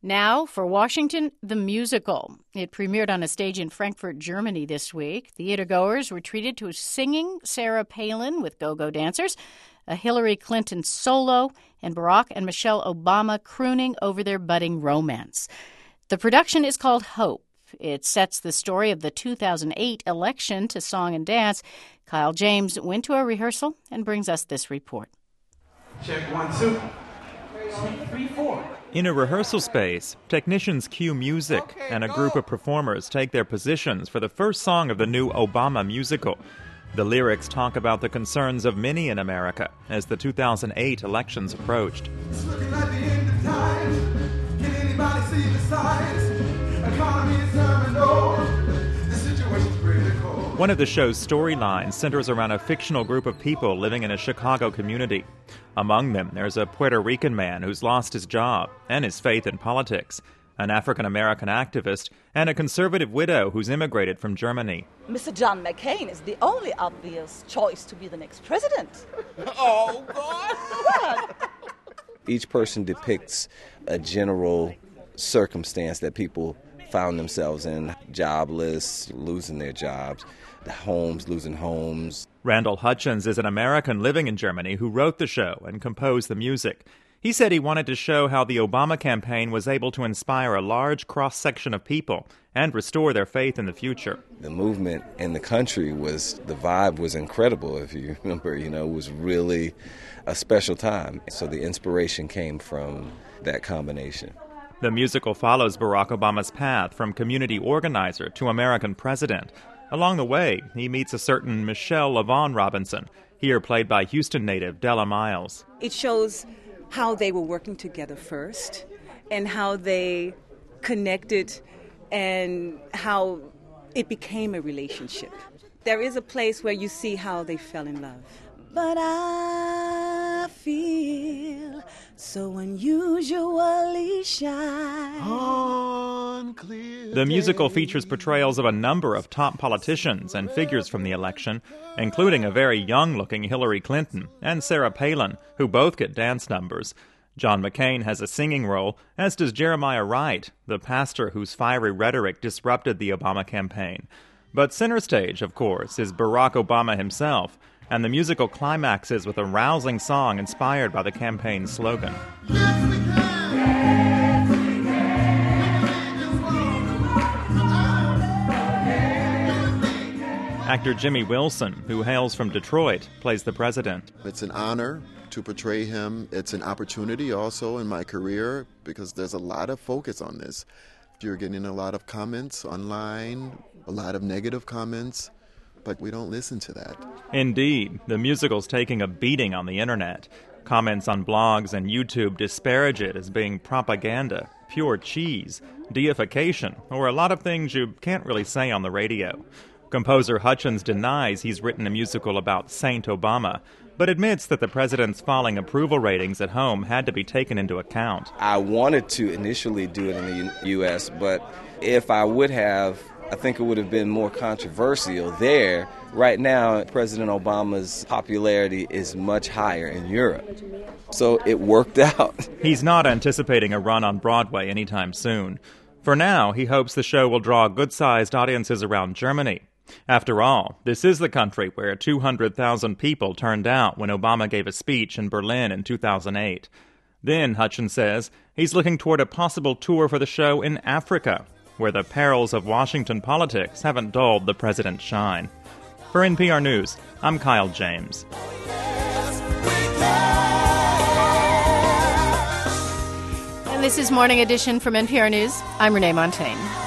Now for Washington, the musical. It premiered on a stage in Frankfurt, Germany this week. Theatergoers were treated to singing Sarah Palin with go-go dancers, a Hillary Clinton solo, and Barack and Michelle Obama crooning over their budding romance. The production is called Hope. It sets the story of the 2008 election to song and dance. Kyle James went to a rehearsal and brings us this report. Check 1, 2, 3, 4. In a rehearsal space, technicians cue music, and a group of performers take their positions for the first song of the new Obama musical. The lyrics talk about the concerns of many in America as the 2008 elections approached. It's looking like the end of time. Can anybody see the signs? Economy is terminal. The situation's critical. One of the show's storylines centers around a fictional group of people living in a Chicago community. Among them, there's a Puerto Rican man who's lost his job and his faith in politics, an African-American activist, and a conservative widow who's immigrated from Germany. Mr. John McCain is the only obvious choice to be the next president. Oh, God! Each person depicts a general circumstance that people found themselves in: jobless, losing their jobs, losing homes. Randall Hutchins is an American living in Germany who wrote the show and composed the music. He said he wanted to show how the Obama campaign was able to inspire a large cross-section of people and restore their faith in the future. The movement in the country the vibe was incredible, if you remember. It was really a special time. So the inspiration came from that combination. The musical follows Barack Obama's path from community organizer to American president. Along the way, he meets a certain Michelle LaVaughn Robinson, here played by Houston native Della Miles. It shows how they were working together first and how they connected and how it became a relationship. There is a place where you see how they fell in love. But I feel so unusually shy. The musical features portrayals of a number of top politicians and figures from the election, including a very young-looking Hillary Clinton and Sarah Palin, who both get dance numbers. John McCain has a singing role, as does Jeremiah Wright, the pastor whose fiery rhetoric disrupted the Obama campaign. But center stage, of course, is Barack Obama himself, and the musical climaxes with a rousing song inspired by the campaign's slogan. Actor Jimmy Wilson, who hails from Detroit, plays the president. It's an honor to portray him. It's an opportunity also in my career because there's a lot of focus on this. You're getting a lot of comments online, a lot of negative comments, but we don't listen to that. Indeed, the musical's taking a beating on the internet. Comments on blogs and YouTube disparage it as being propaganda, pure cheese, deification, or a lot of things you can't really say on the radio. Composer Hutchins denies he's written a musical about Saint Obama, but admits that the president's falling approval ratings at home had to be taken into account. I wanted to initially do it in the U.S., but if I would have, I think it would have been more controversial there. Right now, President Obama's popularity is much higher in Europe, so it worked out. He's not anticipating a run on Broadway anytime soon. For now, he hopes the show will draw good-sized audiences around Germany. After all, this is the country where 200,000 people turned out when Obama gave a speech in Berlin in 2008. Then, Hutchins says, he's looking toward a possible tour for the show in Africa, where the perils of Washington politics haven't dulled the president's shine. For NPR News, I'm Kyle James. And this is Morning Edition from NPR News. I'm Renee Montagne.